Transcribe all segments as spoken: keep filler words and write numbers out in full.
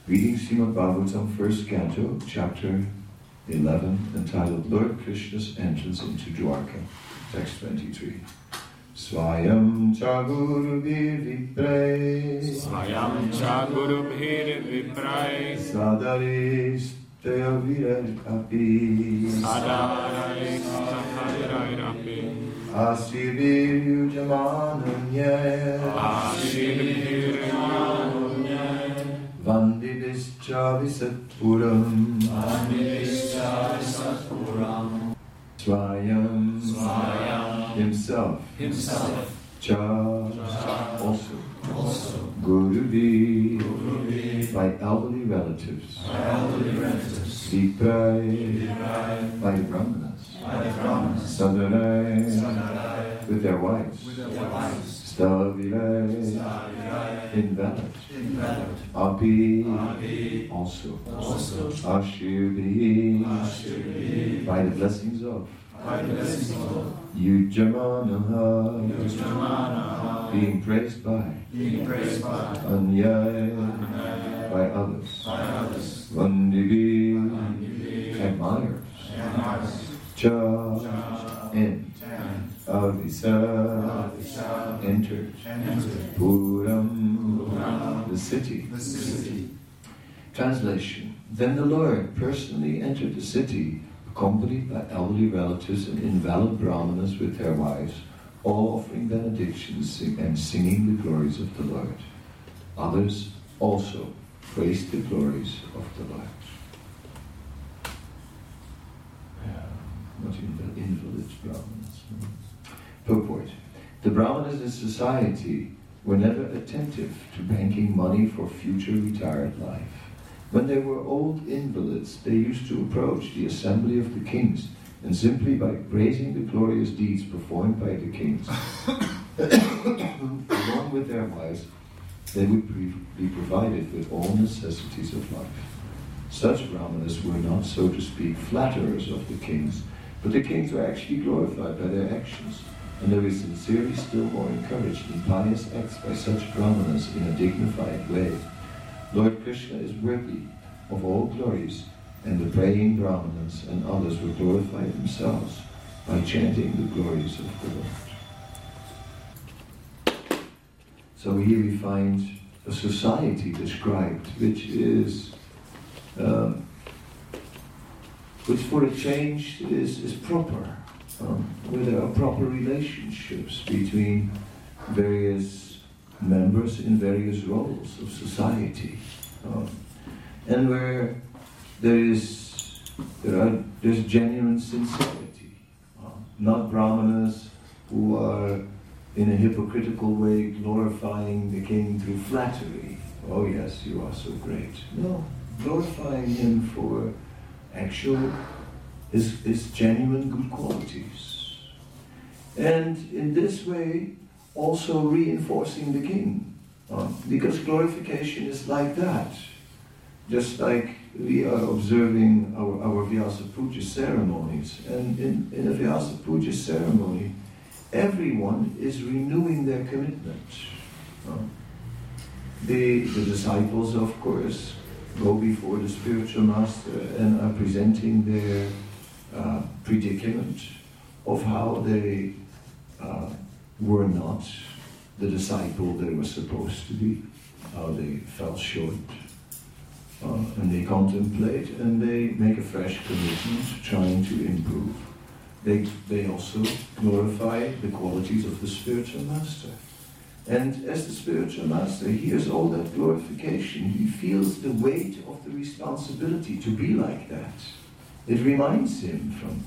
Reading Srimad Bhagavatam, first canto, chapter eleven, entitled Lord Krishna's Entrance into Dwarka, text twenty-three. Swayam cha gurubhir vipray Swayam cha gurubhir vipray Sadaris teyavirar api Sadaris teyavirar api Asivir yujamananya Asivir yujamananya Vandidischa visatpuram Vandidischa visatpuram Swayam Swayam himself himself cha, cha also also Guruvi, Guruvi by elderly relatives, by elderly relatives Vipray, Vipray by the Brahmanas, by the Brahmanas Sadarai, Sadarai with their wives, with their wives Stavirai, Stavirai invalid, invalid Api, Api also, also Ashirbi, Ashirbi by the blessings of by the blessings of Yujamanaha, Yujamanaha being praised by being praised by Anyaya, by others, by others Vandivi, Vandivi admirers, admirers Cha, Cha and and Avisa, Avisa entered, entered Puram, Puram the city. the city. Translation. Then the Lord personally entered the city, accompanied by elderly relatives and invalid brahmanas with their wives, all offering benedictions sing- and singing the glories of the Lord. Others also praised the glories of the Lord. Not inval- invalid brahmanas. Purport. The brahmanas in society were never attentive to banking money for future retired life. When they were old invalids, they used to approach the assembly of the kings, and simply by praising the glorious deeds performed by the kings, along with their wives, they would be provided with all necessities of life. Such brahmanas were not, so to speak, flatterers of the kings, but the kings were actually glorified by their actions, and they were sincerely still more encouraged in pious acts by such brahmanas in a dignified way. Lord Krishna is worthy of all glories, and the praying brahmanas and others were glorified themselves by chanting the glories of the Lord. So here we find a society described which is, um, which for a change is, is proper, um, where there are proper relationships between various members in various roles of society, um, and where there is there are there's genuine sincerity, um, not brahmanas who are in a hypocritical way glorifying the king through flattery. Oh yes, you are so great. No, glorifying him for actual his his genuine good qualities, and in this way also reinforcing the king, uh, because glorification is like that. Just like we are observing our, our Vyasa Puja ceremonies, and in, in a Vyasa Puja ceremony, everyone is renewing their commitment. Uh, the, the disciples, of course, go before the spiritual master and are presenting their uh, predicament of how they uh, were not the disciple they were supposed to be, how they fell short. Uh, and they contemplate and they make a fresh commitment trying to improve. They, they also glorify the qualities of the spiritual master. And as the spiritual master hears all that glorification, he feels the weight of the responsibility to be like that. It reminds him from,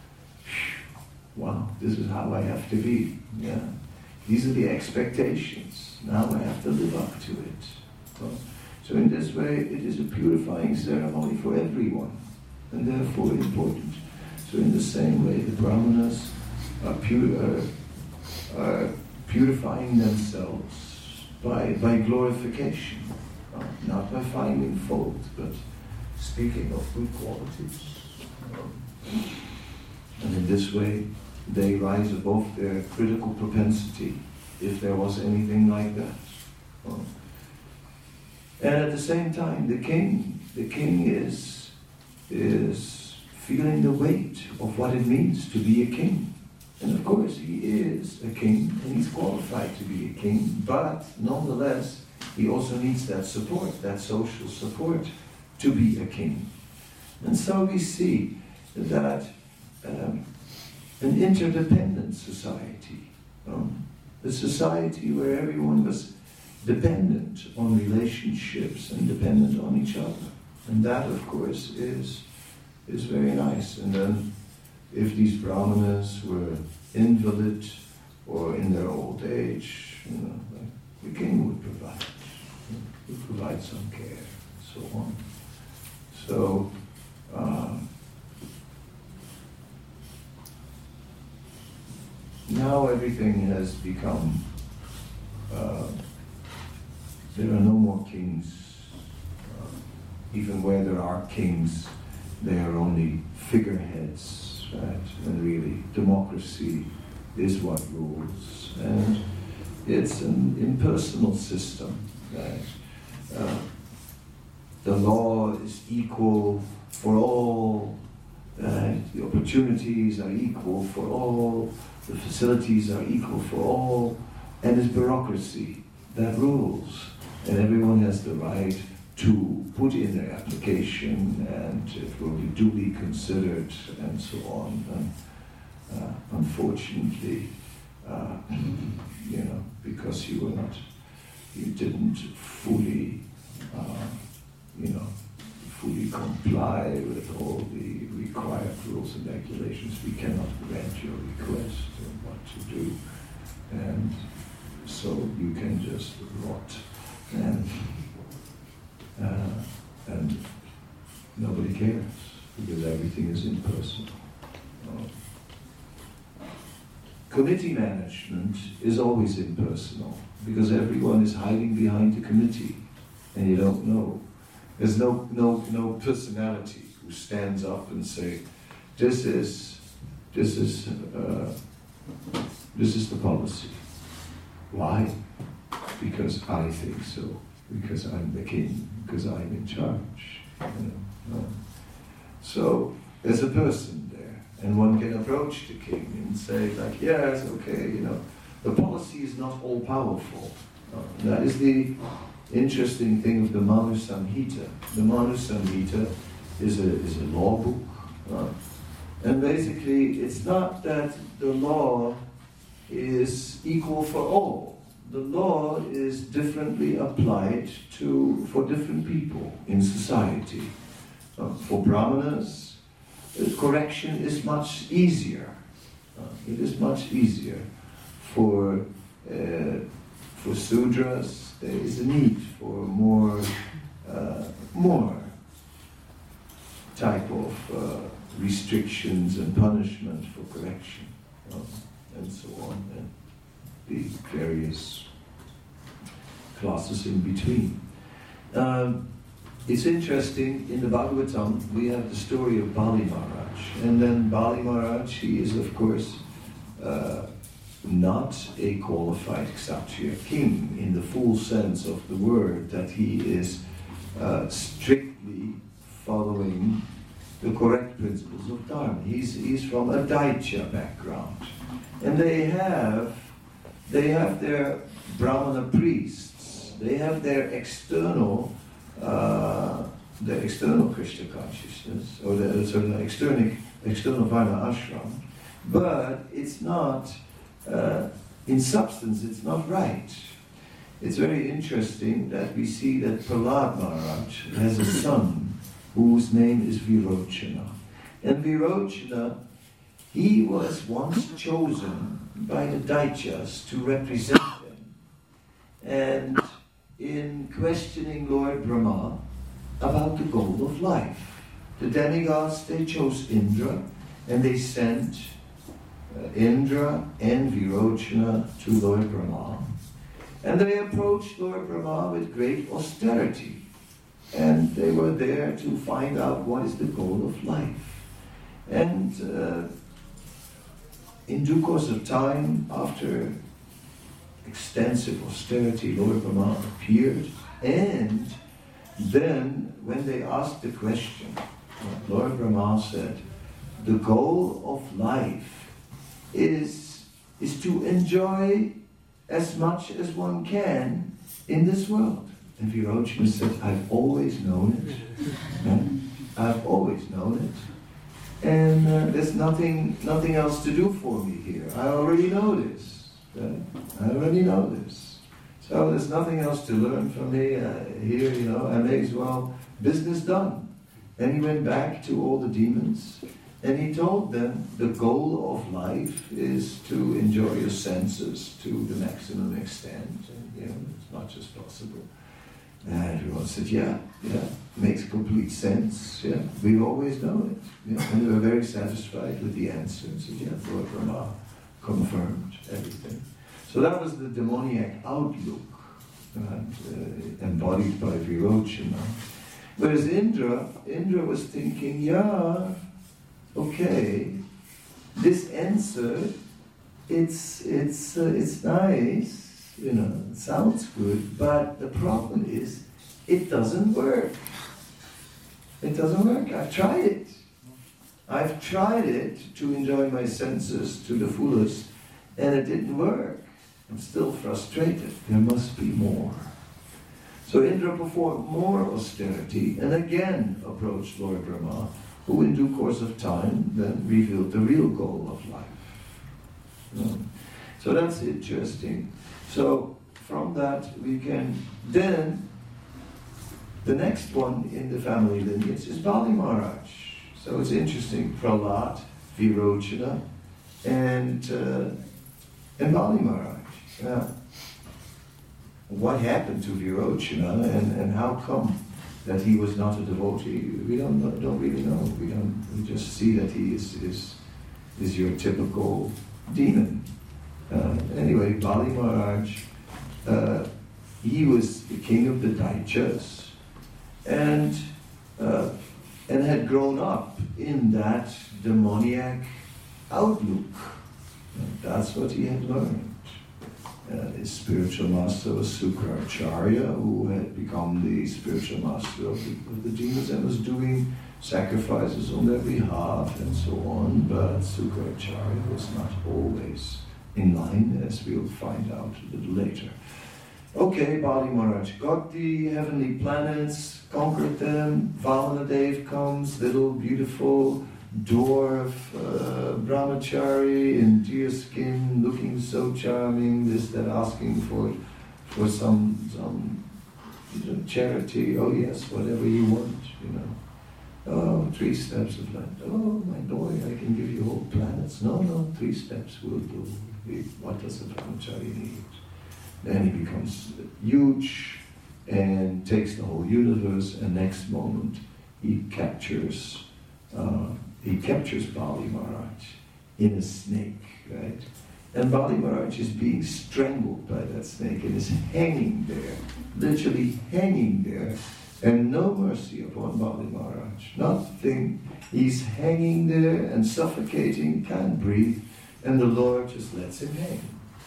wow, this is how I have to be. Yeah, these are the expectations. Now I have to live up to it. Well, so in this way, it is a purifying ceremony for everyone, and therefore important. So in the same way, the brahmanas are, pure, uh, are purifying themselves by, by glorification, uh, not by finding fault, but speaking of good qualities. Um, and in this way, they rise above their critical propensity, if there was anything like that. Um, And at the same time, the king, the king is, is feeling the weight of what it means to be a king. And of course, he is a king, and he's qualified to be a king, but nonetheless, he also needs that support, that social support, to be a king. And so we see that um, an interdependent society, um, a society where everyone was dependent on relationships and dependent on each other. And that, of course, is, is very nice. And then if these brahmanas were invalid or in their old age, you know, the king would provide, you know, would provide some care and so on. So, um, now everything has become, uh, there are no more kings. Uh, even where there are kings, they are only figureheads, right? And really, democracy is what rules. And it's an impersonal system, right? Uh, the law is equal for all, right? The opportunities are equal for all, the facilities are equal for all, and it's bureaucracy that rules. And everyone has the right to put in their application, and it will be duly considered, and so on. And uh, unfortunately, uh, you know, because you were not, you didn't fully, uh, you know, fully comply with all the required rules and regulations, we cannot grant your request on what to do, and so you can just rot. And, uh, and nobody cares, because everything is impersonal. Uh, committee management is always impersonal, because everyone is hiding behind the committee, and you don't know. There's no, no, no personality who stands up and say, this is, this is, uh, this is the policy. Why? Because I think so, because I'm the king, because I'm in charge. You know, no. So there's a person there, and one can approach the king and say, like, yes, okay, you know, the policy is not all powerful. Uh, that is the interesting thing of the Manu Samhita. The Manu Samhita is a is a law book, uh, and basically it's not that the law is equal for all. The law is differently applied to for different people in society. Uh, for brahmanas, uh, correction is much easier. Uh, it is much easier. For uh, for Sudras, there is a need for more uh, more type of uh, restrictions and punishment for correction, uh, and so on. And the various classes in between. Um, it's interesting, in the Bhagavatam, we have the story of Bali Maharaj. And then Bali Maharaj, he is, of course, uh, not a qualified Kshatriya king in the full sense of the word, that he is uh, strictly following the correct principles of Dharma. He's, he's from a Daitya background. And they have They have their Brahmana priests. They have their external, uh, their external Krishna consciousness, or the sort of external, external Varna ashram. But it's not, uh, in substance, it's not right. It's very interesting that we see that Prahlad Maharaj has a son whose name is Virochana. And Virochana, he was once chosen by the Daityas to represent them. And in questioning Lord Brahma about the goal of life, the demigods, they chose Indra, and they sent uh, Indra and Virochana to Lord Brahma. And they approached Lord Brahma with great austerity. And they were there to find out what is the goal of life. And uh, in due course of time, after extensive austerity, Lord Brahma appeared, and then, when they asked the question, Lord Brahma said, the goal of life is, is to enjoy as much as one can in this world. And Virochana said, I've always known it. Yeah? I've always known it. And uh, there's nothing nothing else to do for me here. I already know this. Yeah? I already know this. So there's nothing else to learn from me uh, here, you know. I may as well, business done. And he went back to all the demons and he told them the goal of life is to enjoy your senses to the maximum extent, and, you know, as much as possible. And everyone said, yeah, yeah, makes complete sense, yeah, we've always known it. Yeah. And they were very satisfied with the answer and said, yeah, Lord Brahma confirmed everything. So that was the demoniac outlook, uh, uh, embodied by Virochana. Whereas Indra, Indra was thinking, yeah, okay, this answer, it's it's uh, it's nice, you know, it sounds good, but the problem is, it doesn't work. It doesn't work. I've tried it. I've tried it to enjoy my senses to the fullest, and it didn't work. I'm still frustrated. There must be more. So Indra performed more austerity and again approached Lord Brahma, who in due course of time then revealed the real goal of life. Mm. So that's interesting. So from that we can then, the next one in the family lineage is Bali Maharaj. So it's interesting, Prahlad, Virochana, and, uh, and Bali Maharaj. Now, what happened to Virochana and, and how come that he was not a devotee? We don't know, don't really know. We don't. We just see that he is is, is your typical demon. Uh, anyway, Bali Maharaj, uh, he was the king of the Daityas, and uh, and had grown up in that demoniac outlook. And that's what he had learned. Uh, his spiritual master was Sukracharya, who had become the spiritual master of the, of the demons and was doing sacrifices on their behalf and so on. But Sukracharya was not always in line, as we'll find out a little later. Okay, Bali Maharaj got the heavenly planets, conquered them. Vamanadev comes, little beautiful dwarf, uh, brahmachari in deer skin, looking so charming, this, that, asking for for some some you know, charity. Oh yes, whatever you want, you know. Oh, three steps of land. Oh, my boy, I can give you whole planets. No, no, three steps will do. What does a brahmachari need? Then he becomes huge and takes the whole universe, and next moment he captures uh, He captures Bali Maharaj in a snake, right? And Bali Maharaj is being strangled by that snake and is hanging there, literally hanging there, and no mercy upon Bali Maharaj. Nothing. He's hanging there and suffocating, can't breathe, and the Lord just lets him hang.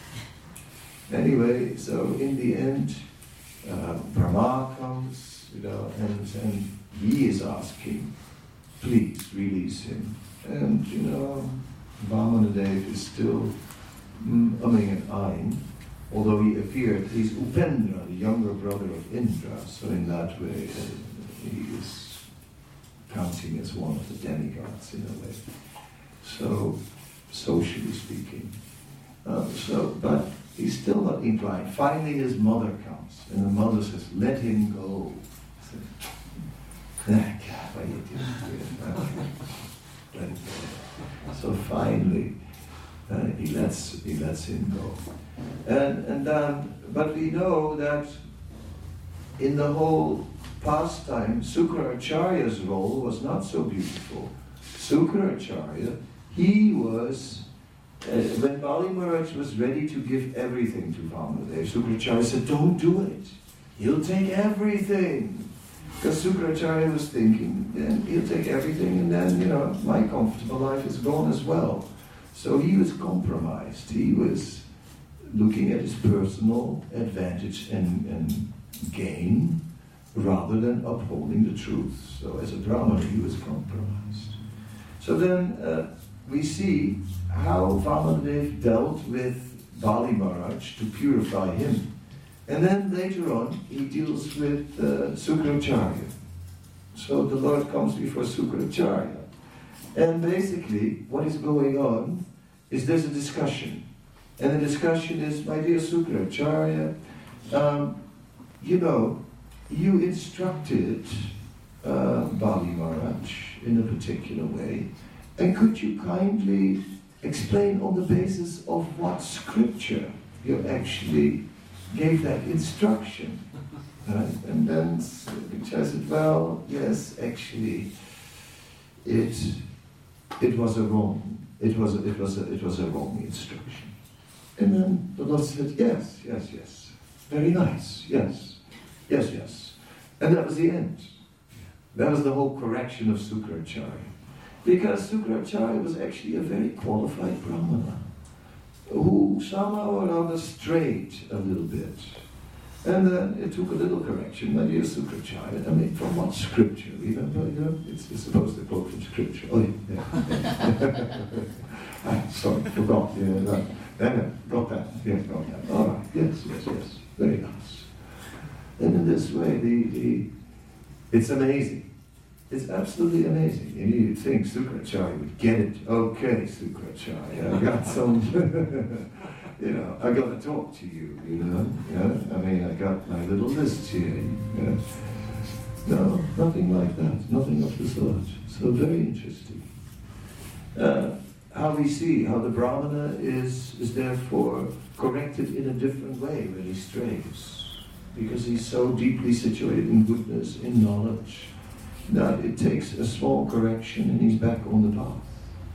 Anyway, so in the end, uh, Brahma comes, you know, and, and he is asking, please release him. And, you know, Vamanadev is still mm, umming and ahhing, although he appeared, he's Upendra, the younger brother of Indra, so in that way uh, he is counting as one of the demigods in a way. So, socially speaking. Uh, so, but he's still not inclined. Finally his mother comes, and the mother says, let him go. So, so finally, uh, he lets he lets him go, and and um, but we know that in the whole pastime, Sukracharya's role was not so beautiful. Sukracharya, he was uh, when Bali Maharaj was ready to give everything to Vamanadev, Sukracharya said, "Don't do it. He'll take everything." Because Sukracharya was thinking, then he'll take everything and then, you know, my comfortable life is gone as well. So he was compromised. He was looking at his personal advantage and, and gain rather than upholding the truth. So as a Brahmana, he was compromised. So then uh, we see how Vamadev dealt with Bali Maharaj to purify him. And then later on, he deals with uh, Sukracharya. So the Lord comes before Sukracharya. And basically, what is going on is there's a discussion. And the discussion is, my dear Sukracharya, um, you know, you instructed uh, Bali Maharaj in a particular way. And could you kindly explain on the basis of what scripture you actually gave that instruction? Right? And then Sukracharya said, well, yes, actually, it it was a wrong, it was a, it was a, it was a wrong instruction. And then the Lord said, yes, yes, yes, very nice, yes, yes, yes. And that was the end. That was the whole correction of Sukracharya. Because Sukracharya was actually a very qualified Brahmana, who somehow or other strayed a little bit. And then it took a little correction, my dear Sukracharya. I mean, from what scripture? Remember, you know, it's, it's supposed to quote from scripture. Oh, yeah. yeah. ah, sorry, forgot. Yeah, no, no, no, got that. Yes, got that. All right, yes, yes, yes. Very nice. And in this way, the, the it's amazing. It's absolutely amazing. And you think Sukracharya would get it. Okay, Sukracharya, I got some, you know, I got to talk to you, you know. Yeah? I mean, I got my little list here. Yeah? No, nothing like that. Nothing of the sort. So very interesting. Uh, how we see how the Brahmana is, is therefore corrected in a different way when he strays. Because he's so deeply situated in goodness, in knowledge, that it takes a small correction and he's back on the path.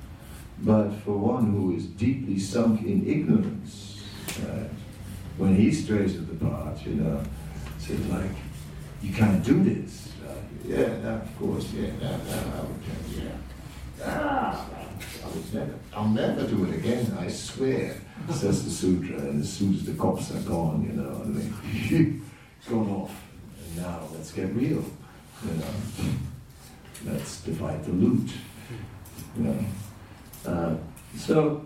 But for one who is deeply sunk in ignorance, uh, when he strays at the path, you know, it's like, you can't do this. Uh, yeah, no, of course, yeah, no, no, I would, yeah. Ah, I would never, I'll never do it again, I swear, says the sutra, and as soon as the cops are gone, you know, I mean, gone off, and now let's get real. You know, let's divide the loot. You know, uh, so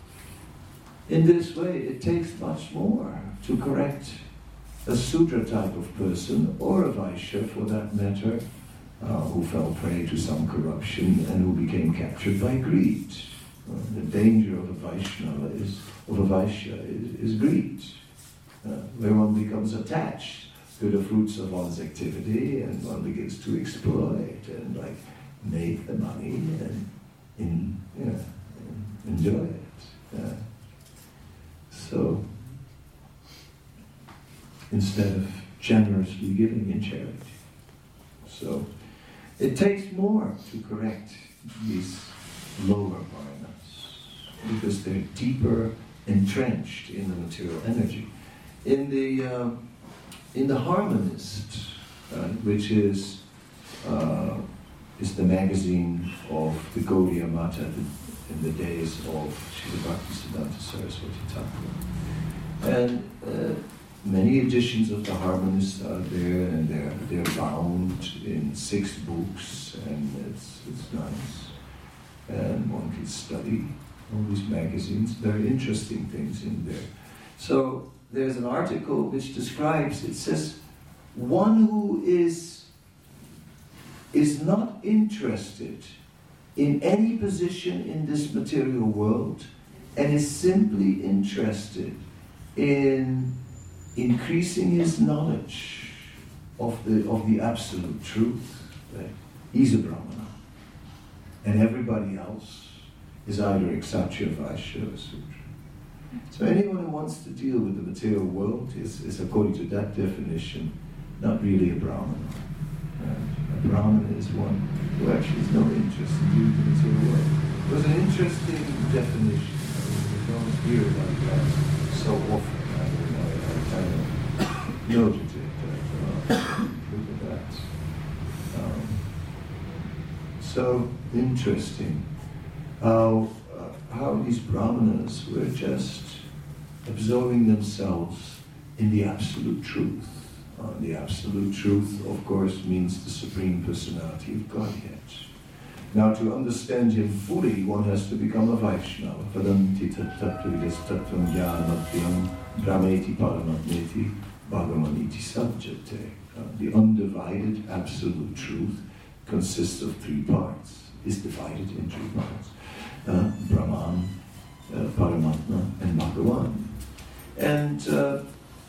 in this way, it takes much more to correct a Sudra type of person, or a Vaishya for that matter, uh, who fell prey to some corruption and who became captured by greed. Uh, the danger of a Vaishnava is, of a Vaishya is, is greed, uh, where one becomes attached to the fruits of one's activity, and one begins to exploit and like make the money and in, you know, enjoy it. Yeah. So instead of generously giving in charity, so it takes more to correct these lower varnas because they're deeper entrenched in the material energy. In the uh, In the Harmonist, uh, which is uh, is the magazine of the Gaudiya Mata in the days of Srila Bhaktisiddhanta Saraswati Thakur, and uh, many editions of the Harmonist are there, and they're they're bound in six books, and it's it's nice, and one can study all these magazines. Very interesting things in there. So there's an article which describes, it says, one who is, is not interested in any position in this material world and is simply interested in increasing his knowledge of the, of the absolute truth, right? He's a Brahmana. And everybody else is either a Kshatriya, Vaishya, or Sudra. So anyone who wants to deal with the material world is, is according to that definition, not really a Brahmana. Right? A Brahmana is one who actually has no interest in dealing with the material world. It was an interesting definition. I mean, we don't hear about that so often. I, mean, I, I kind of noted it. That, uh, look at that. Um, so interesting how how these Brahmanas were just absorbing themselves in the absolute truth. Uh, the absolute truth, of course, means the Supreme Personality of Godhead. Now, to understand him fully, one has to become a Vaishnava. Vadanti tattvavidas tattvam jnanatyam brahmeti paramatmeti bhagavaniti sabjate. Uh, the undivided absolute truth consists of three parts, is divided in three parts. Uh, Brahman, uh, Paramatma, and Bhagavan. And uh,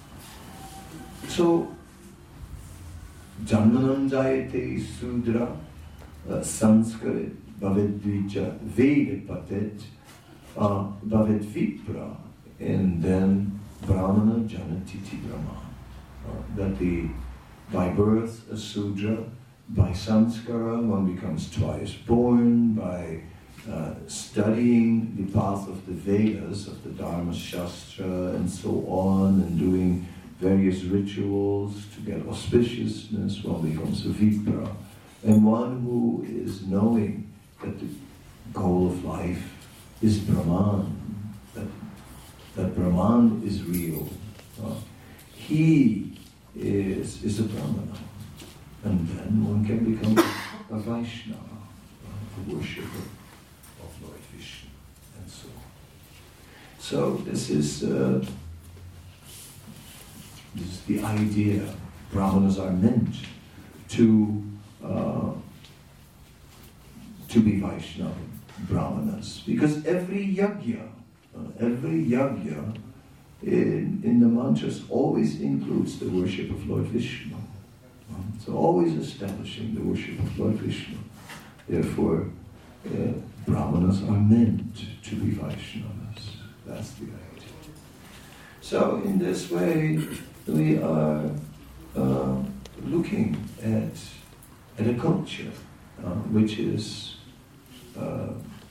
so, Janmanam jayate sudra, uh, Sanskarit, Bhavedvija, Veda patet, uh, Bhavet vipra, and then Brahmana janatiti Brahman. Uh, that the, by birth a Sudra, by samskara one becomes twice born, by uh, studying the path of the Vedas, of the Dharma Shastra and so on, and doing various rituals to get auspiciousness, one becomes a Vipra. And one who is knowing that the goal of life is Brahman, that, that Brahman is real. Uh, he is, is a Brahmana. And then one can become a Vaishnava, uh, a worshipper of Lord Vishnu, and so on. So this is, uh, this is the idea. Brahmanas are meant to uh, to be Vaishnava Brahmanas, because every yajna, uh, every yajna in, in the mantras always includes the worship of Lord Vishnu. So always establishing the worship of Lord Vishnu. Therefore, uh, Brahmanas are meant to be Vaishnavas. That's the idea. So in this way, we are uh, looking at, at a culture uh, which is uh,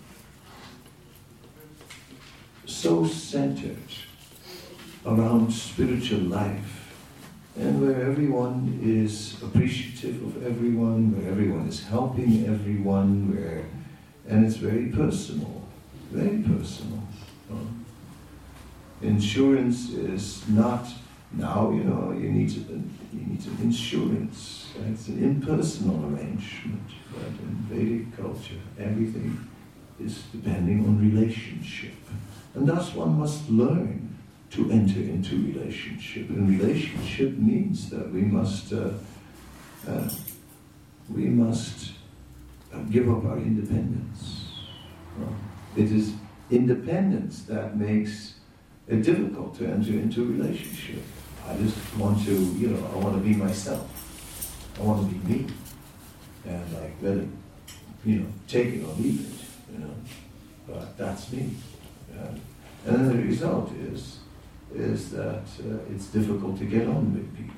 so centered around spiritual life, and where everyone is appreciative of everyone, where everyone is helping everyone, where, and it's very personal, very personal. Uh, insurance is not, now, you know, you need, to, you need an insurance. It's an impersonal arrangement, but in Vedic culture, everything is depending on relationship. And thus one must learn to enter into relationship. And relationship means that we must uh, uh, we must uh, give up our independence. Uh, it is independence that makes it difficult to enter into a relationship. I just want to, you know, I want to be myself. I want to be me. And like, let it, you know, take it or leave it, you know. But that's me. Uh, and then the result is is that uh, it's difficult to get on with people.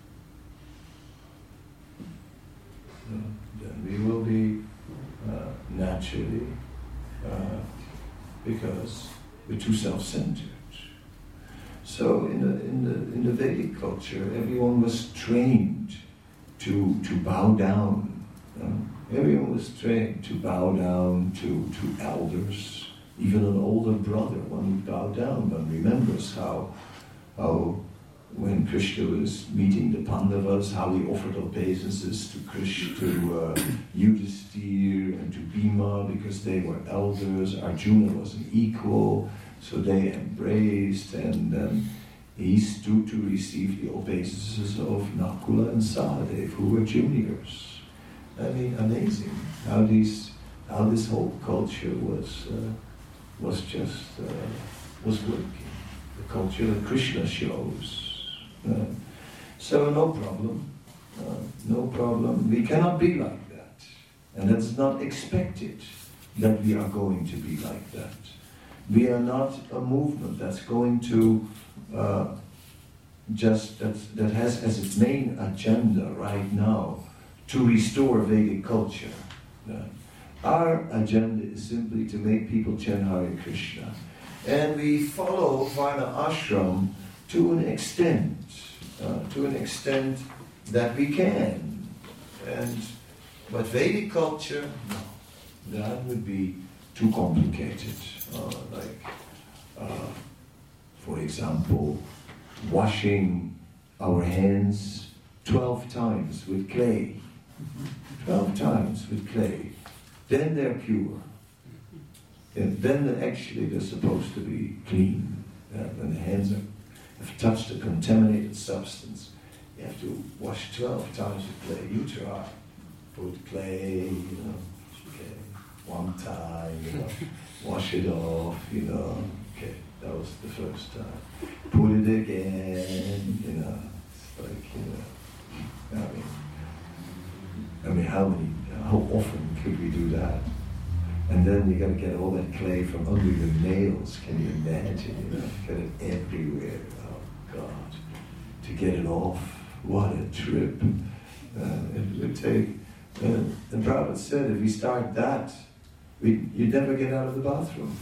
Uh, then we will be uh, naturally, uh, because we're too self-centered. So in the in the in the Vedic culture, everyone was trained to to bow down. Uh, everyone was trained to bow down to to elders. Even an older brother, one would bow down. One remembers how, how when Krishna was meeting the Pandavas, how he offered obeisances to Krishna, to uh, Yudhisthira and to Bhima, because they were elders. Arjuna was an equal, so they embraced, and um, he stood to receive the obeisances of Nakula and Sahadev, who were juniors. I mean, amazing how these, how this whole culture was. Uh, was just, uh, was working. The culture that Krishna shows. Uh, so no problem, uh, no problem. We cannot be like that. And that's not expected that we are going to be like that. We are not a movement that's going to uh, just, that, that has as its main agenda right now to restore Vedic culture. Uh, Our agenda is simply to make people chant Hare Krishna. And we follow Varna Ashram to an extent, uh, to an extent that we can. And, but Vedic culture, no, that would be too complicated. Uh, like, uh, for example, washing our hands twelve times with clay. twelve times with clay. Then they're pure. And then actually they're supposed to be clean. Uh, when the hands are, have touched a contaminated substance, you have to wash twelve times with clay. You try. Put clay, you know, okay, one time, you know, wash it off, you know, okay, that was the first time. Put it again, you know, it's like, you know, I mean, I mean, how many, how often could we do that? And then you got to get all that clay from under your nails. Can you imagine? You know, get it everywhere. Oh God! To get it off, what a trip! Uh, it would take. Uh, the Prophet said, if we start that, we you'd never get out of the bathroom.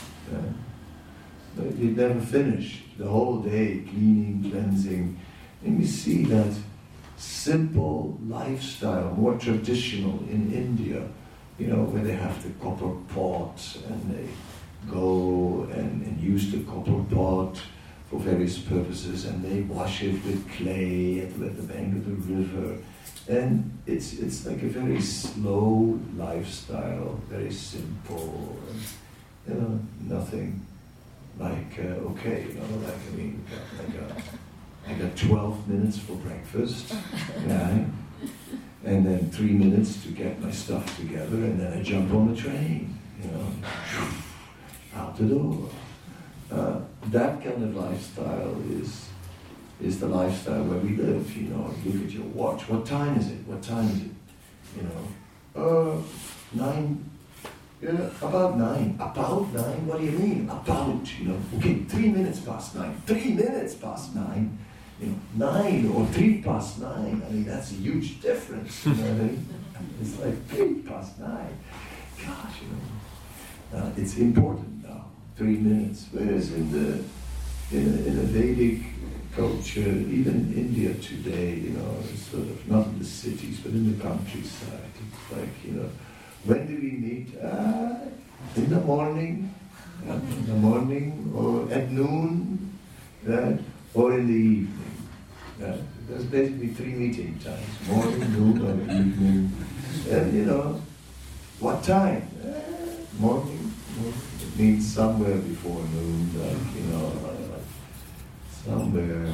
Uh, you'd never finish the whole day cleaning, cleansing, and you see that simple lifestyle, more traditional in India. You know, where they have the copper pot and they go and, and use the copper pot for various purposes and they wash it with clay at the, at the bank of the river. And it's it's like a very slow lifestyle, very simple, and, you know, nothing like, uh, okay, you know, like, I mean, I got, I got twelve minutes for breakfast, yeah. And then three minutes to get my stuff together, and then I jump on the train, you know, out the door. Uh, that kind of lifestyle is is the lifestyle where we live, you know. Look at your watch. What time is it? What time is it? You know, uh, nine, yeah, about nine. About nine? What do you mean? About, you know. Okay, three minutes past nine. Three minutes past nine. You know, nine or three past nine. I mean, that's a huge difference. You know what I mean? It's like three past nine. Gosh, you know, uh, it's important now. Three minutes. Whereas in the in a, in a Vedic culture, even in India today, you know, it's sort of not in the cities, but in the countryside. It's like, you know, when do we meet? Uh, in the morning, uh, in the morning, or at noon, right? Or in the evening. Uh, there's basically three meeting times, morning, noon, or evening. And you know, what time? Uh, morning, morning. It means somewhere before noon, like, you know, like somewhere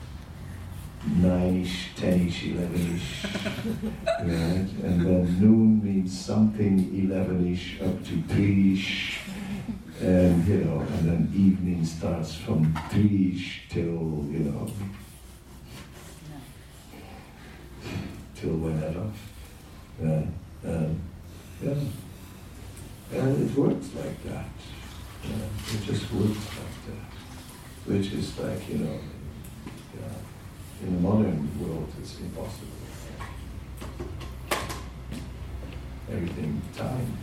nine-ish, ten-ish, eleven-ish. Right? And then noon means something eleven-ish up to three-ish. And, you know, and then evening starts from three-ish till, you know, till whenever. Uh, um, yeah. And it works like that. Yeah. It just works like that. Which is like, you know, yeah, in the modern world it's impossible. Everything time.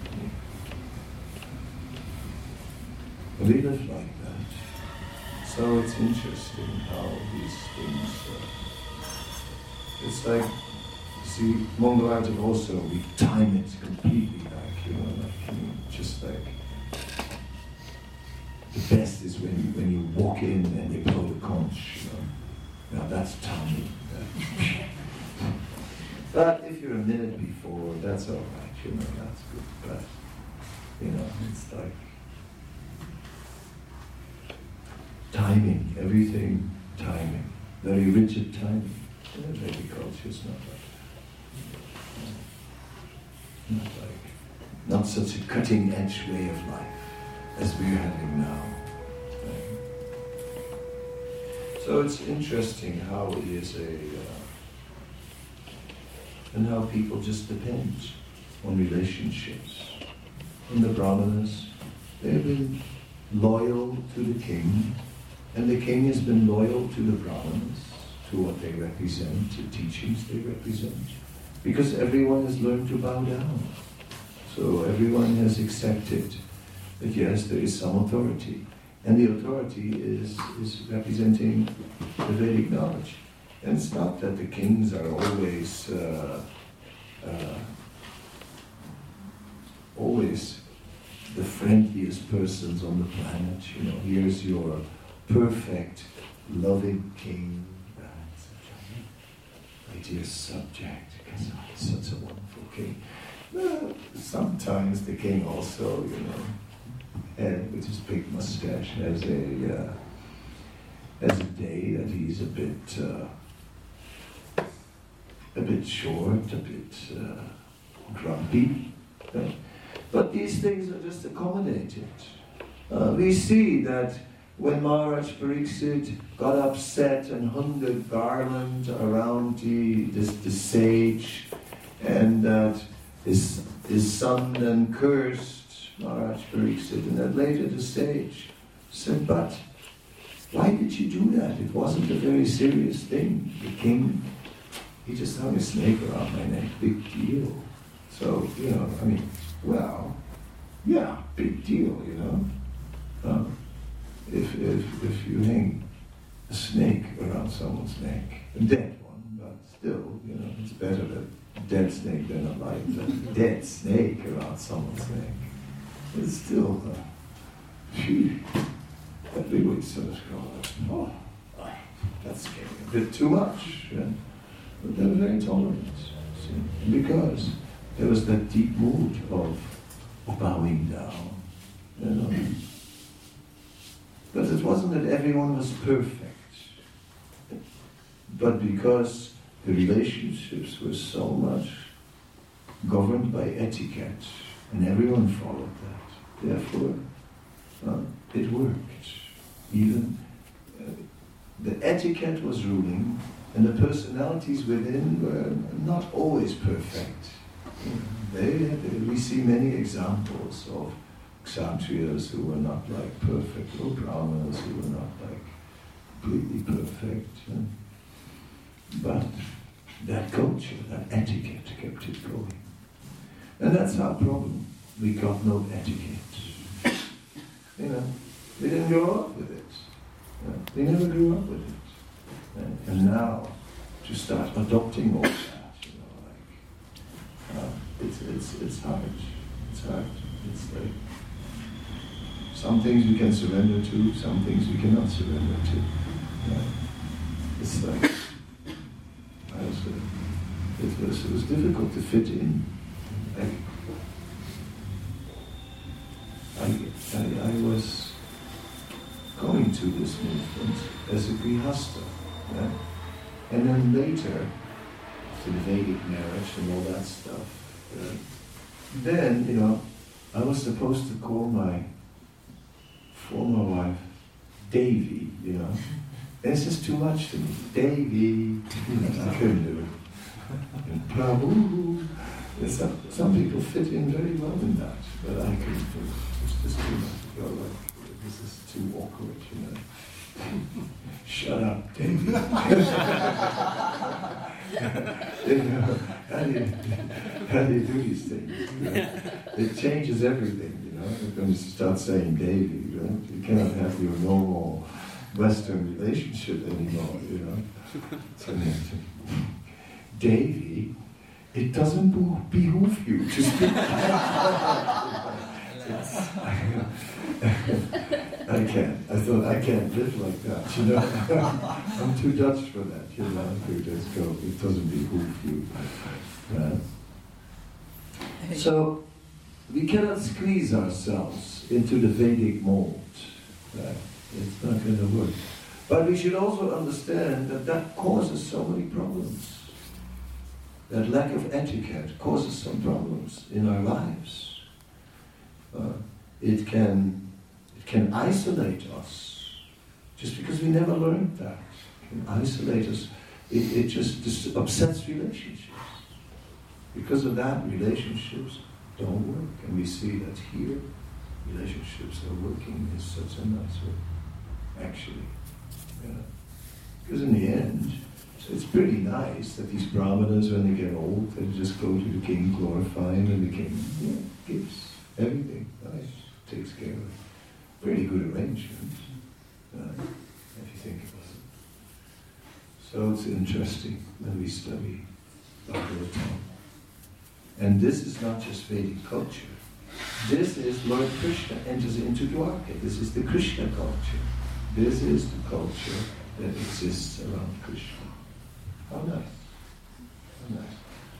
But we live like that. So it's interesting how these things, uh, it's like, see, Mangalarta also, we time it completely, like, you know, like, you know, just like, the best is when you, when you walk in and they blow the conch, you know. Now that's timing. But if you're a minute before, that's all right, you know, that's good. But, you know, it's like, timing, everything timing, very rigid timing. And Vedic culture is not like that. Not like, not such a cutting edge way of life as we're having now. So it's interesting how it is a, uh, and how people just depend on relationships. And the Brahmanas, they've been loyal to the king, and the king has been loyal to the Brahmanas, to what they represent, to teachings they represent, because everyone has learned to bow down. So everyone has accepted that yes, there is some authority, and the authority is, is representing the Vedic knowledge. And it's not that the kings are always uh, uh, always the friendliest persons on the planet. You know, here's your perfect, loving king. Like piteous subject, because oh, he's such a wonderful king. Well, sometimes the king also, you know, and with his big mustache, has a uh, has a day that he's a bit uh, a bit short, a bit uh, grumpy. Right? But these things are just accommodated. Uh, we see that when Maharaj Pariksit got upset and hung the garland around the, this, the sage, and that his, his son then cursed Maharaj Pariksit, and then later the sage said, but why did you do that? It wasn't a very serious thing. The king, he just hung a snake around my neck, big deal. So, you know, I mean, well, yeah, big deal, you know. Um, if, if, if you hang a snake around someone's neck, a dead one, but still, you know, it's better a dead snake than a live, a dead snake around someone's neck. It's still, uh, phew, that big would sort of go, oh, that's getting a bit too much. Yeah? But they were very tolerant, see? Because there was that deep mood of bowing down, you know. But it wasn't that everyone was perfect, but because the relationships were so much governed by etiquette, and everyone followed that, therefore uh, it worked. Even uh, the etiquette was ruling, and the personalities within were not always perfect. They, they, we see many examples of Kshatriyas who were not like perfect, or Brahmanas who were not like completely perfect. Yeah. But that culture, that etiquette kept it going. And that's our problem. We got no etiquette. You know, we didn't grow up with it. Yeah. We never grew up with it. And, and now, to start adopting all that, you know, like, uh, it's, it's, it's hard. It's hard. It's like, some things we can surrender to, some things we cannot surrender to. Yeah. It's like, I was, uh, it was, it was difficult to fit in. I, I, I, I was going to this movement as a grihasta, yeah? And then later, to the Vedic marriage and all that stuff, yeah? Then, you know, I was supposed to call my former wife Devi, you know. And it's just too much to me. Devi, I couldn't do it. And Prabhu, some, some people fit in very well in that, but I couldn't do it. It's just too much to go like, this is too awkward, you know. Shut up, Devi. You know, how do you, how do you do these things? You know? It changes everything, you know. When you start saying Devi, you know, you cannot have your normal Western relationship anymore, you know. So, Devi, it doesn't behoove you to speak. I can't. I thought, I can't live like that, you know. I'm too Dutch for that, you know. To just go, it doesn't behoove you. Uh, so, we cannot squeeze ourselves into the Vedic mold. Uh, it's not going to work. But we should also understand that that causes so many problems. That lack of etiquette causes some problems in our lives. Uh, it can it can isolate us, just because we never learned that. It can isolate us. It, it just, just upsets relationships. Because of that, relationships don't work. And we see that here, relationships are working in such a nice way, actually. Yeah. Because in the end, it's pretty nice that these brahmanas, when they get old, they just go to the king, glorify him, and the king yeah, gives everything, nice, takes care of it. Pretty good arrangement, uh, if you think about it. So it's interesting when we study Bhagavatam. And this is not just Vedic culture. This is Lord Krishna enters into Dwarka. This is the Krishna culture. This is the culture that exists around Krishna. How nice.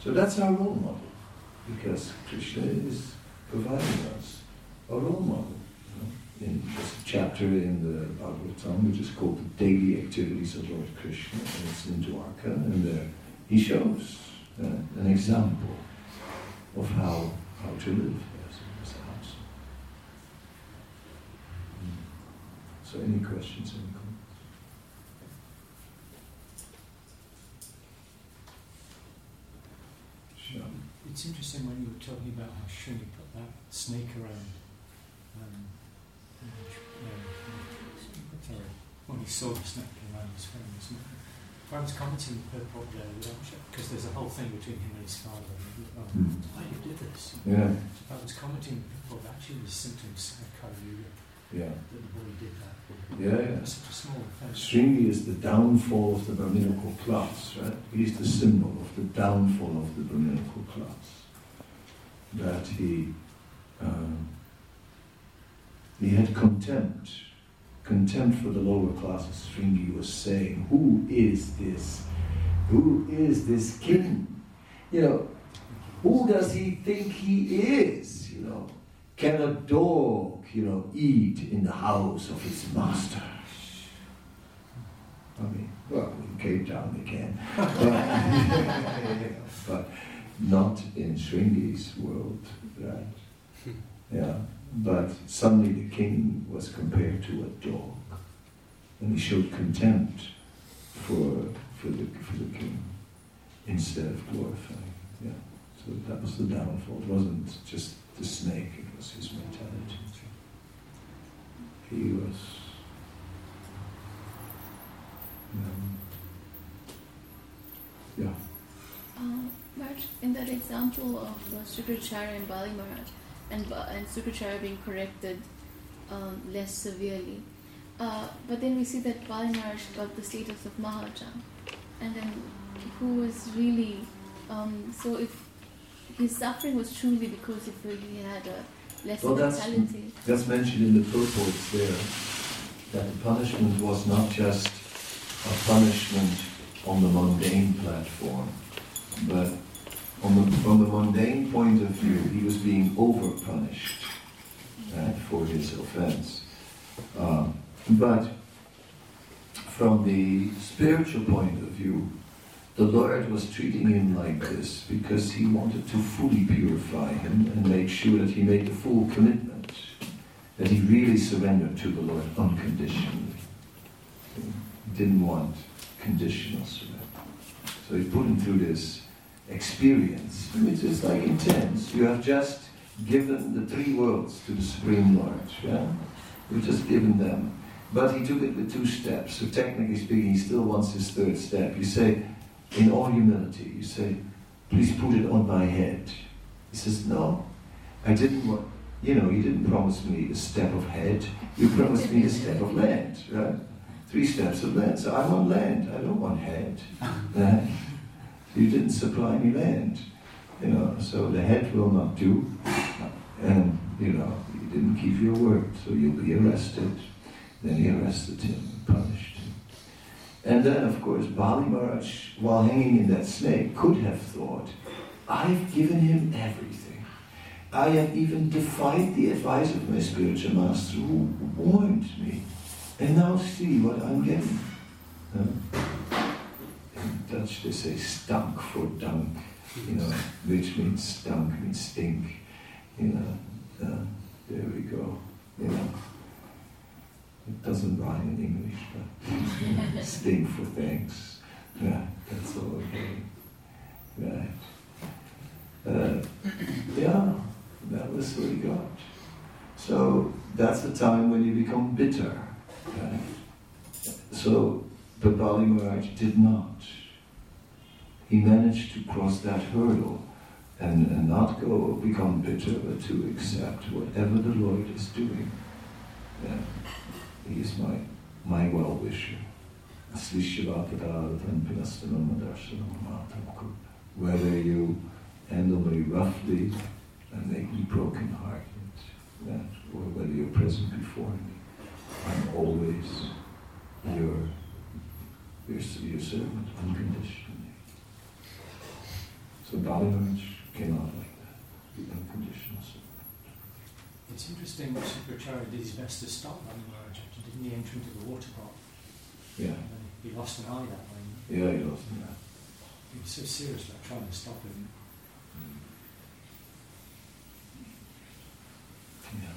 So that's our role model, because Krishna is providing us a role model. You know? In this chapter in the Bhagavatam, which is called the Daily Activities of Lord Krishna, and it's in Dwarka, and there he shows uh, an example of how, how to live as, as a house. Mm. So any questions, any comments? Sure. It's interesting when you were talking about how Shringi put that snake around. Um, uh, sorry, when he saw the snake around his friends. I was commenting with her probably because there's a whole thing between him and his father. Oh, Mm. why you did this? Yeah, I was commenting with people actually the symptoms of Kali yeah, that the boy did that. yeah, yeah. It's such a small offence. Shringi is the downfall of the Brahminical class, right? He's the symbol of the downfall of the Brahminical class. That he, um, he had contempt, contempt for the lower classes. Shringi was saying, "Who is this? Who is this king? You know, who does he think he is? You know, can a dog, you know, eat in the house of his master?" I mean, well, in Cape Town they can, but, but not in Shringi's world, right? Yeah, but suddenly the king was compared to a dog, and he showed contempt for for the for the king instead of glorifying. Yeah, so that was the downfall. It wasn't just the snake; it was his mentality. He was. Um, yeah. Uh, but in that example of uh, Sukracharya and Bali Maharaj, and, Ba- and Sukracharya being corrected um, less severely, uh, but then we see that Bali Maharaj got the status of Maharaja, and then who was really, um, so if his suffering was truly because if he had a lesser Well, that's, mentality. that's mentioned in the purports there, that the punishment was not just a punishment on the mundane platform, but on the, from the mundane point of view, he was being over-punished right, for his offense. Uh, but from the spiritual point of view, the Lord was treating him like this because he wanted to fully purify him and make sure that he made the full commitment, that he really surrendered to the Lord unconditionally. He didn't want conditional surrender. So he put him through this experience, which is like intense. You have just given the three worlds to the Supreme Lord. Yeah? You've just given them. But he took it with two steps. So technically speaking, he still wants his third step. You say, in all humility, you say, please put it on my head. He says, no, I didn't want, you know, you didn't promise me a step of head. You promised me a step of land, right? Three steps of land. So I want land, I don't want head. Right? You didn't supply me land, you know, so the head will not do. And, you know, you didn't keep your word, so you'll be arrested. Then he arrested him and punished him. And then, of course, Bali Maharaj, while hanging in that snake, could have thought, I've given him everything. I have even defied the advice of my spiritual master who warned me. And now see what I'm getting. Uh, in Dutch they say stank for dank, you know, which means stunk, means stink. You know, uh, there we go. You know. It doesn't rhyme in English, but stink for thanks. Yeah, that's all okay. Right. Uh, yeah, that was what he got. So that's the time when you become bitter. Right? So, but Bali Maharaj did not. He managed to cross that hurdle and, and not go become bitter, but to accept whatever the Lord is doing. Yeah. He is my my well-wisher. Whether you handle me roughly and make me broken-hearted, that, or whether you're present before me, I'm always your, your, your servant, unconditionally. So Bali Maharaj came out like that, the unconditional support. It's interesting that Shukracharya did his best to stop Bali Maharaj, didn't he, enter into the water pot? Yeah. And then he lost an eye that way. Yeah, he lost an eye. He was so serious about trying to stop him. Yeah.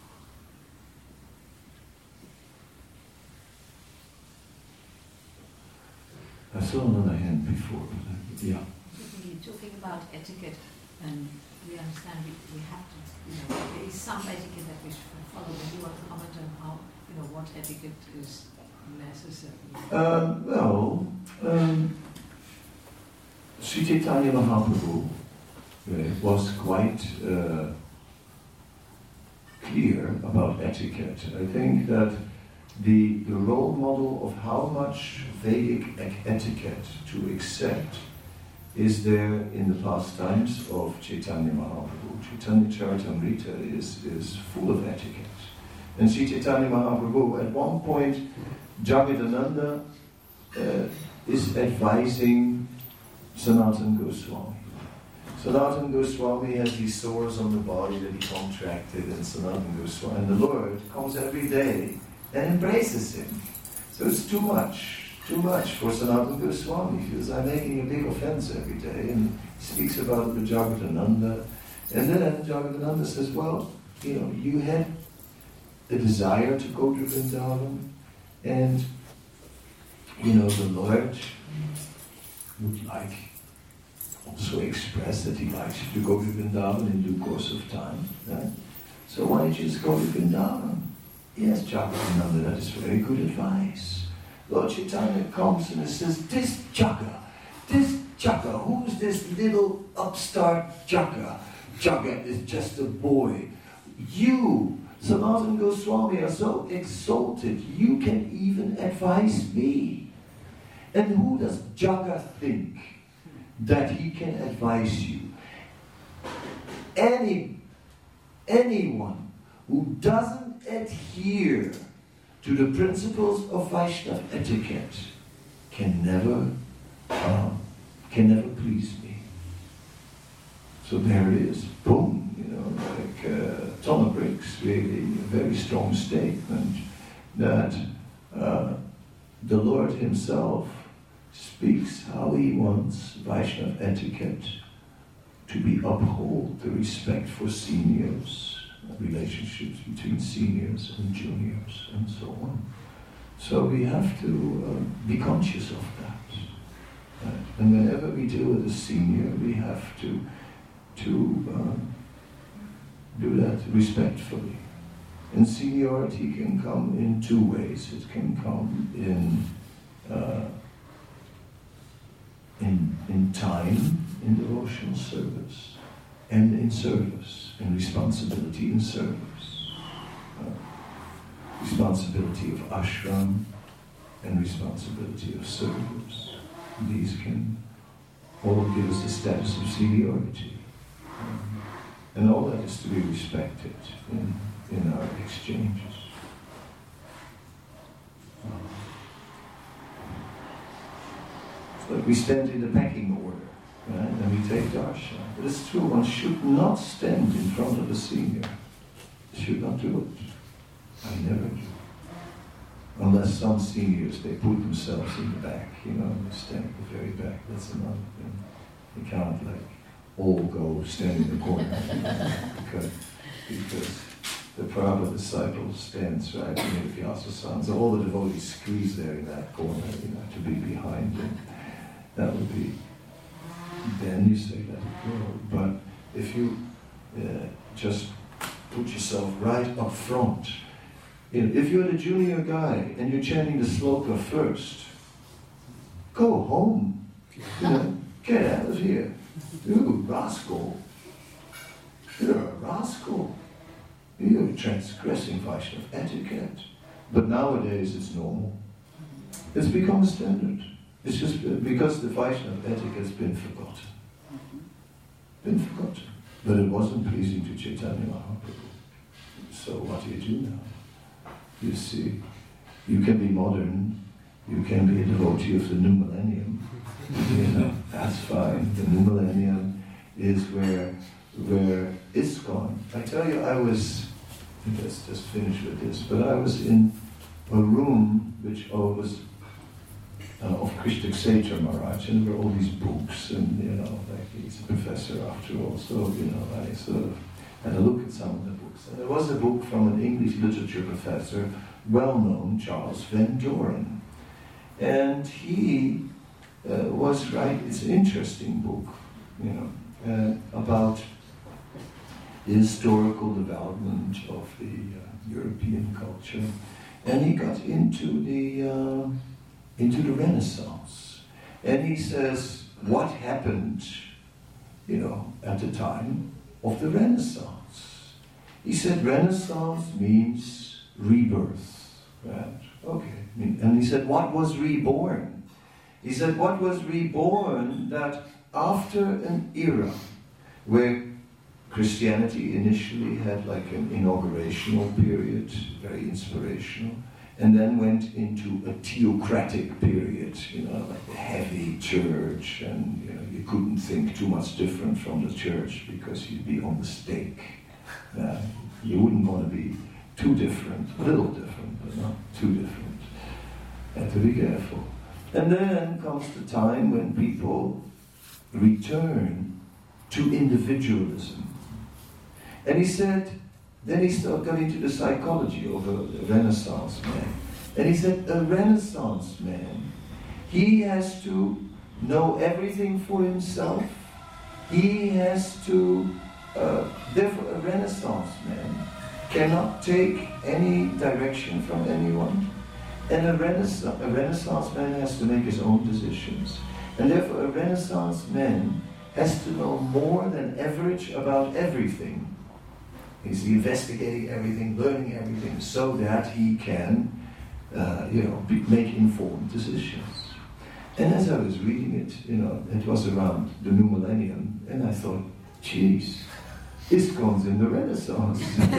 I saw another hand before, but I, yeah. Talking, talking about etiquette, and we understand we, we have to, you know, there is some etiquette that we should follow. But you want to comment on how, you know, what etiquette is necessary? Um, well, um, Sri Chaitanya Mahaprabhu uh, was quite uh, clear about etiquette. I think that the, the role model of how much Vedic etiquette to accept is there in the pastimes of Chaitanya Mahaprabhu. Chaitanya Charitamrita is, is full of etiquette. And Sri Chaitanya Mahaprabhu, at one point, Jagadananda uh, is advising Sanatana Goswami. Sanatana Goswami has these sores on the body that he contracted, and Sanatana Goswami, and the Lord comes every day and embraces him. So it's too much, too much for Sanatana Goswami. He feels, I'm making a big offense every day, and he speaks about it with Jagadananda. And then Jagadananda says, well, you know, you had the desire to go to Vrindavan, and, you know, the Lord would like also express that he likes you to go to Vrindavan in due course of time. Right? So why don't you just go to Vrindavan? Yes, Jagadananda, that is very good advice. Lord Chaitanya comes and he says, this Jaga, this Jaga, who's this little upstart Jaga? Jaga is just a boy. You, Sanatana Goswami, are so exalted, you can even advise me. And who does Jaga think that he can advise you? Any, anyone who doesn't adhere to the principles of Vaishnava etiquette can never, um, can never please me. So there it is, boom, you know, like a ton of bricks, really, a very strong statement that uh, the Lord himself speaks how he wants Vaishnava etiquette to be upheld, the respect for seniors, relationships between seniors and juniors, and so on. So we have to uh, be conscious of that. Right? And whenever we deal with a senior, we have to to um, do that respectfully. And seniority can come in two ways. It can come in uh, in in time, in devotional service, and in service, in responsibility in service. Uh, responsibility of ashram and responsibility of service. These can all give us the status of seniority. Um, and all that is to be respected in, in our exchanges. Um, But we stand in the pecking order, right? And we take darshan. But it's true, one should not stand in front of a senior. Should not do it. I never do. Unless some seniors, they put themselves in the back, you know, they stand at the very back. That's another thing. You can't, like, all go stand in the corner. because, because the Prabhupada disciple stands right near the Vyasa-san. So all the devotees squeeze there in that corner, you know, to be behind him. That would be, then you say let it go. But if you uh, just put yourself right up front, you know, if you're the junior guy and you're chanting the sloka first, go home. You know, get out of here. You rascal. You're a rascal. You're transgressing Vaishnava etiquette. But nowadays it's normal. It's become a standard. It's just because the Vaishnava etiquette has been forgotten. Been forgotten. But it wasn't pleasing to Chaitanya Mahaprabhu. So what do you do now? You see, you can be modern, you can be a devotee of the new millennium, You know, that's fine. The new millennium is where where ISKCON. I tell you, I was, let's just finish with this, but I was in a room which oh, was uh, of Krishna Kshetra Maharaj, and there were all these books, and you know, like he's a professor after all, so you know, I sort of had a look at some of the books. And there was a book from an English literature professor, well-known, Charles Van Doren. And he uh, was right, it's an interesting book, you know, uh, about the historical development of the uh, European culture. And he got into the, uh, into the Renaissance. And he says, what happened, you know, at the time of the Renaissance? He said, Renaissance means rebirth, right? Okay. And he said, what was reborn? He said, what was reborn that after an era where Christianity initially had like an inaugurational period, very inspirational, and then went into a theocratic period, you know, like the heavy church, and you know, you couldn't think too much different from the church because you'd be on the stake. Uh, you wouldn't want to be too different, a little different, but not too different. You have to be careful. And then comes the time when people return to individualism. And he said, then he started got into the psychology of a Renaissance man. And he said, a Renaissance man, he has to know everything for himself. He has to, uh, therefore a Renaissance man cannot take any direction from anyone. And a Renaissance, a Renaissance man has to make his own decisions. And therefore a Renaissance man has to know more than average about everything. He's investigating everything, learning everything, so that he can, uh, you know, be, make informed decisions. And as I was reading it, you know, it was around the new millennium, and I thought, geez, ISKCON's in the Renaissance.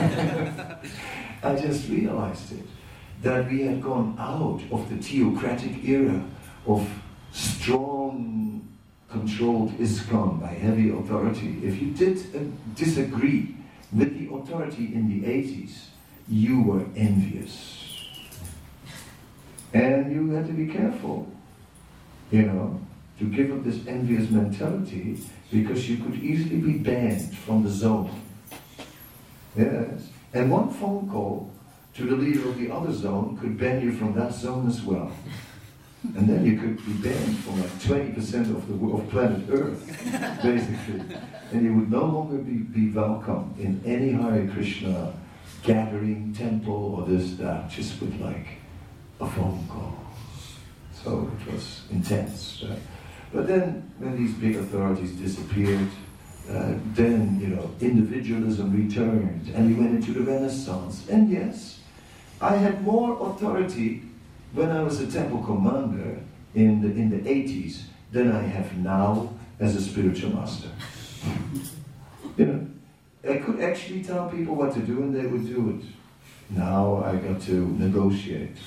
I just realized it, that we had gone out of the theocratic era of strong, controlled ISKCON by heavy authority. If you did uh, disagree with the authority in the eighties, you were envious. And you had to be careful, you know, to give up this envious mentality, because you could easily be banned from the zone. Yes. And one phone call to the leader of the other zone could ban you from that zone as well. And then you could be banned from like twenty percent of the of planet Earth, basically. And you would no longer be, be welcome in any Hare Krishna gathering, temple, or this, that, just with like a phone call. So it was intense, right? But then, when these big authorities disappeared, uh, then, you know, individualism returned, and we went into the Renaissance. And yes, I had more authority when I was a temple commander in the in the eighties than I have now as a spiritual master. You know, I could actually tell people what to do and they would do it. Now I got to negotiate.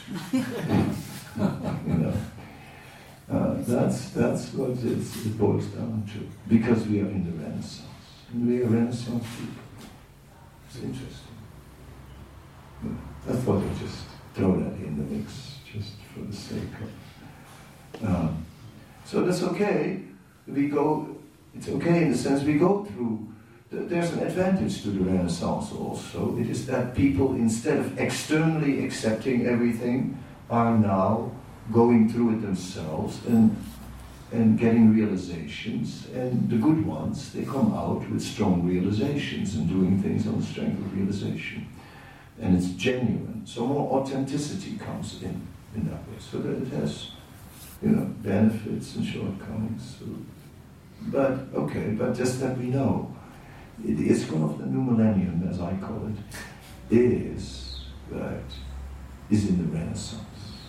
You know, uh, that's that's what it's, it boils down to, because we are in the Renaissance and we are Renaissance people. It's interesting. Yeah, I thought I'd just throw that in the mix, just for the sake of. Um, so that's okay. We go. It's okay in the sense we go through. There's an advantage to the Renaissance also. It is that people, instead of externally accepting everything, are now going through it themselves and and getting realizations. And the good ones, they come out with strong realizations and doing things on the strength of realization. And it's genuine. So more authenticity comes in in that way. So that it has, you know, benefits and shortcomings. So, but okay, but just that we know, it is one of the new millennium, as I call it, is that is in the Renaissance.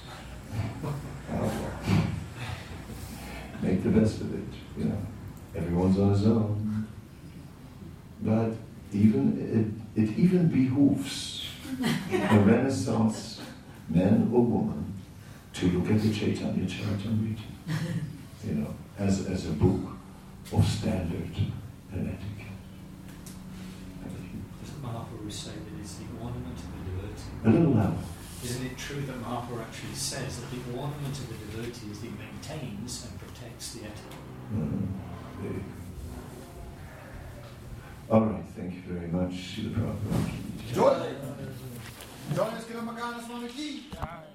Uh, make the best of it, you know. Everyone's on his own. But even it, it even behooves a Renaissance man or woman to look at the Chaitanya Charitamrita. you know, as, as a book of standard and etiquette. Doesn't Mahaprabhu say that it's the ornament of the devotee? A little louder. Isn't it true that Mahaprabhu actually says that the ornament of the devotee is that he maintains and protects the etiquette? Mm, there you go. All right, thank you very much, Srila Prabhupada. Joy! Joy is Kilamakana Swami Ki!